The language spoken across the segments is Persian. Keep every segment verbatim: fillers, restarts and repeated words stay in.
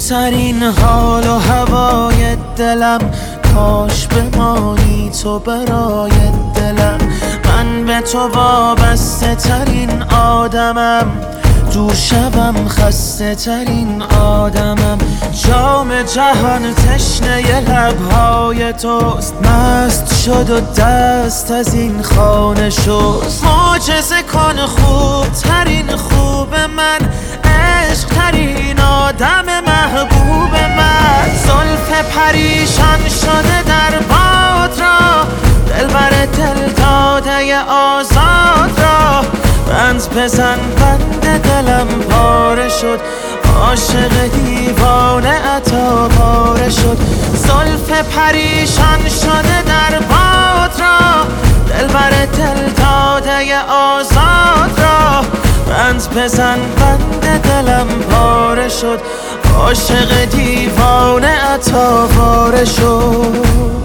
خوبترین حال و هوای دلم، کاش بمانی تو برای دلم. من به تو وابسته ترین آدمم، دور شوم خسته ترین آدمم. جام جهان تشنه لبهای توست، مست شد و دست از این خانه شست. معجزه کن خوب ترین خوب من، عشق ترین آدم محبوب من. زلف پریشان شده در باد را، دلبر دل داده آزاد را. بند بزن بند دلم پاره شد، عاشق دیوانه عطا پاره شد. زلف پریشان شده در باد را، دلبر دل داده آزاد را. بند بزن بند دلم پاره شد، عاشق دیوانه عطا پاره شد.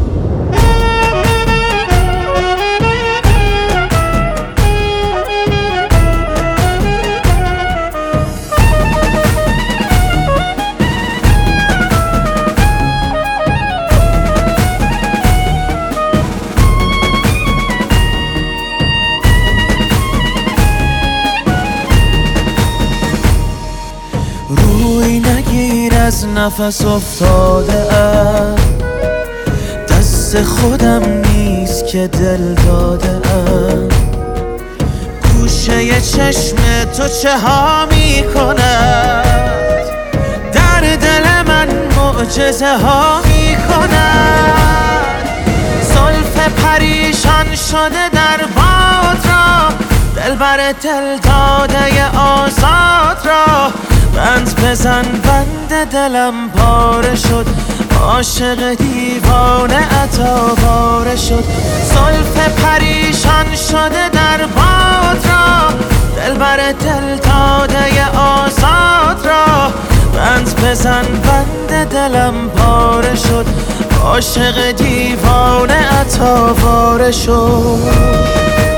روی نگیر از نفس افتاده ام، دست خودم نیست که دل داده ام. گوشه چشم تو چه ها می کند، در دل من معجزه ها می کند. زلف پریشان شده در باد را، دلبر دل داده آزاد را. بند بزن بند دلم پاره شد، عاشق دیوانه عطا پاره شد. زلف پریشان شده در باد را، دلبر دل داده آزاد را. بند بزن بند دلم پاره شد، عاشق دیوانه عطا پاره شد.